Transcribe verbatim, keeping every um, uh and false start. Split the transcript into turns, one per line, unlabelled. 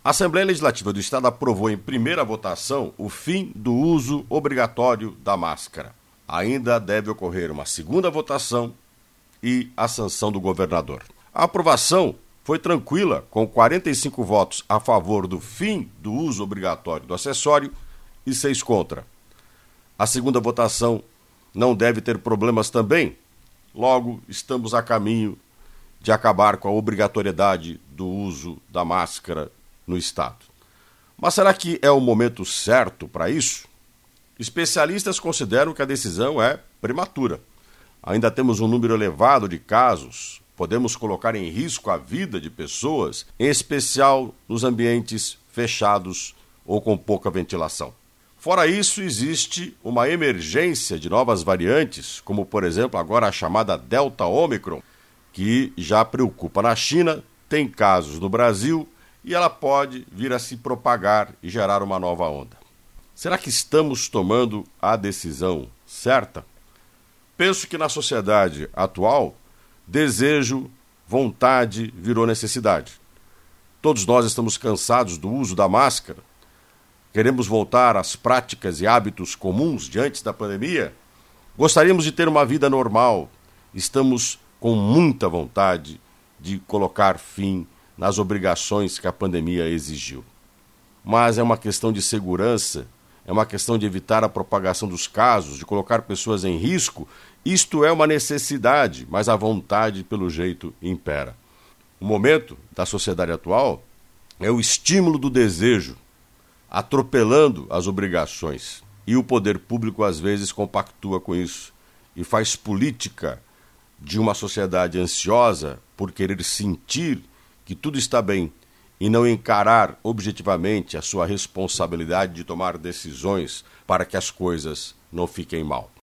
A Assembleia Legislativa do Estado aprovou em primeira votação o fim do uso obrigatório da máscara. Ainda deve ocorrer uma segunda votação e a sanção do governador. A aprovação foi tranquila, com quarenta e cinco votos a favor do fim do uso obrigatório do acessório e seis contra. A segunda votação não deve ter problemas também. Logo, estamos a caminho de acabar com a obrigatoriedade do uso da máscara no Estado. Mas será que é o momento certo para isso? Especialistas consideram que a decisão é prematura. Ainda temos um número elevado de casos, podemos colocar em risco a vida de pessoas, em especial nos ambientes fechados ou com pouca ventilação. Fora isso, existe uma emergência de novas variantes, como por exemplo agora a chamada Delta Omicron, que já preocupa na China, tem casos no Brasil e ela pode vir a se propagar e gerar uma nova onda. Será que estamos tomando a decisão certa? Penso que na sociedade atual, desejo, vontade virou necessidade. Todos nós estamos cansados do uso da máscara. Queremos voltar às práticas e hábitos comuns de antes da pandemia? Gostaríamos de ter uma vida normal. Estamos com muita vontade de colocar fim nas obrigações que a pandemia exigiu. Mas é uma questão de segurança, é uma questão de evitar a propagação dos casos, de colocar pessoas em risco. Isto é uma necessidade, mas a vontade, pelo jeito, impera. O momento da sociedade atual é o estímulo do desejo, atropelando as obrigações. E o poder público, às vezes, compactua com isso e faz política de uma sociedade ansiosa por querer sentir que tudo está bem e não encarar objetivamente a sua responsabilidade de tomar decisões para que as coisas não fiquem mal.